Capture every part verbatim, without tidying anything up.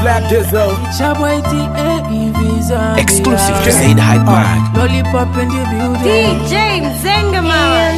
Slap Dizzle. Exclusive to Zaid Hype Mag. Lollipop in the building. D J Zengaman.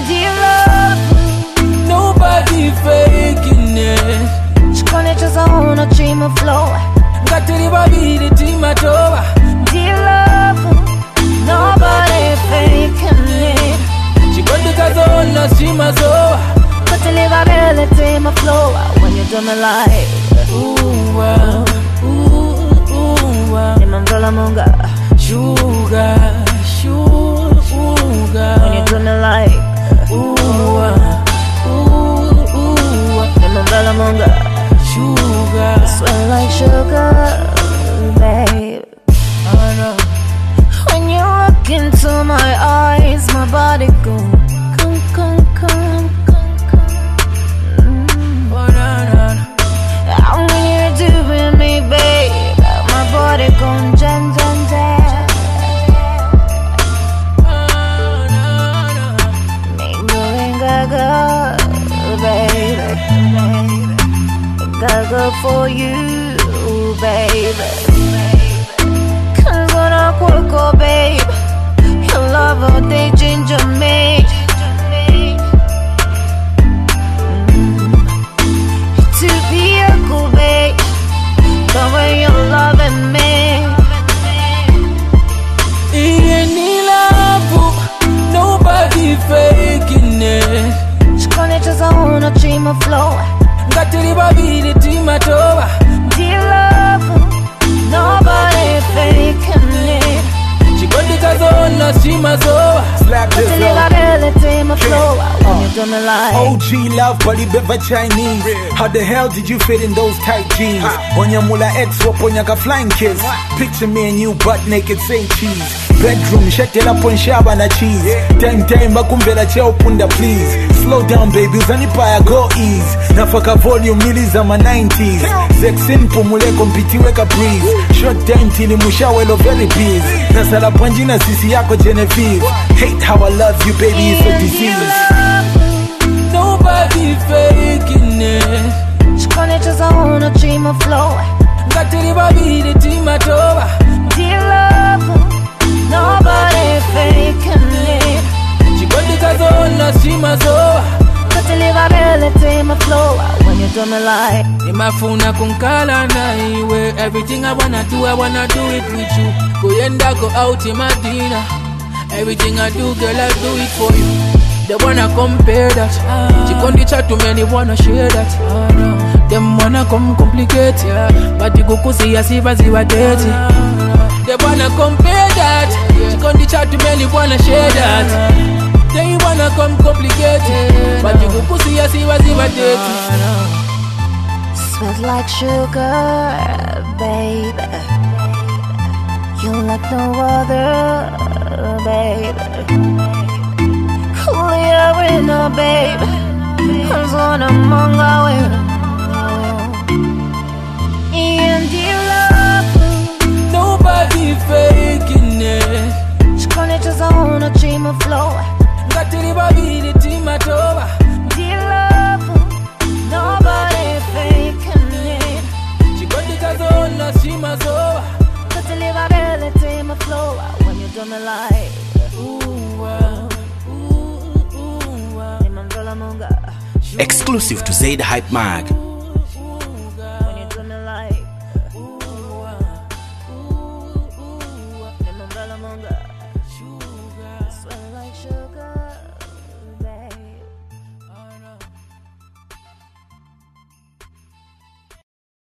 Nobody faking it. Chikone chazaona chima flow. Ngatiri babi the team at over. Dear love, nobody faking it. Chikone chazaona chima zoa. But to live a really team a flow. When you do me like ooh wow, ooh ooh wow. Nimandala munga. Sugar, sugar. When you do me like ooh wow, ooh ooh wow. Nimandala munga. Sugar, sweat like sugar, babe. Oh no. When you look into my eyes, my body go come, come, come, come, come. Mm. Oh no, no, no. And when you're doing me, babe, my body go jam, jam, jam. Oh no, no. Me going gaga, baby, baby. Gaga for you, baby. Cause when I work, oh, babe, your love all day ginger me. Mm. To be a cool babe, the way you're loving me. Any love, nobody faking it. Chikone chazaona chima flow. Ngatiri babi the team at over. Dear love, nobody faking it. Chikone chazaona chima zoa. Slap But to live Dizzle. a really team a flow. When you do me like O G love, body bever Chinese. How the hell did you fit in those tight jeans? Onyamula X, waponyaka flying kiss. Picture me and you butt naked, say cheese. Bedroom, shetela ponshaba na cheese. Time time, bakumbela cheo punda please. Slow down baby, uzanipaya go ease. Nafaka volume, miliza ma nineties. Sexin pumule kompiti weka breeze. Short time tili mushawelo very busy. Nasala panjina sisi yako Genevieve. Hate how I love you baby, it's a disease. Nobody faking it. Chikone chazaona chima flow. Ngatiri babi the team at over. Dear love, nobody faking it. Chikone chazaona chima zoa. But to live a really team a flow. When you do me like Imafuna kunkala na iwe. Everything I wanna do, I wanna do it with you. Kuyenda go out in my dinner. Everything I do, girl, I do it for you. They wanna compare that. Chikondi chat too many wanna share that. Them wanna come complicate, but you go kusi ya siva ziwa dirty. They wanna compare that. Chikondi chat too many wanna share that. They wanna come complicate, but you go pussy ya siva ziva dirty. sweat like sugar, baby. You like no other, baby. Cool your window, baby. I'm on among our way. And you love, Nobody faking it. chikone chazaona chima flow. Ngatiri babi the team at over. Dear love, nobody faking it. Chikondi chazaona chima zoa. But to live a really team a flow. When you do me like Ooh wow, ooh ooh wow. Nimandala munga. Exclusive to Zaid Hype Mag. When you do me like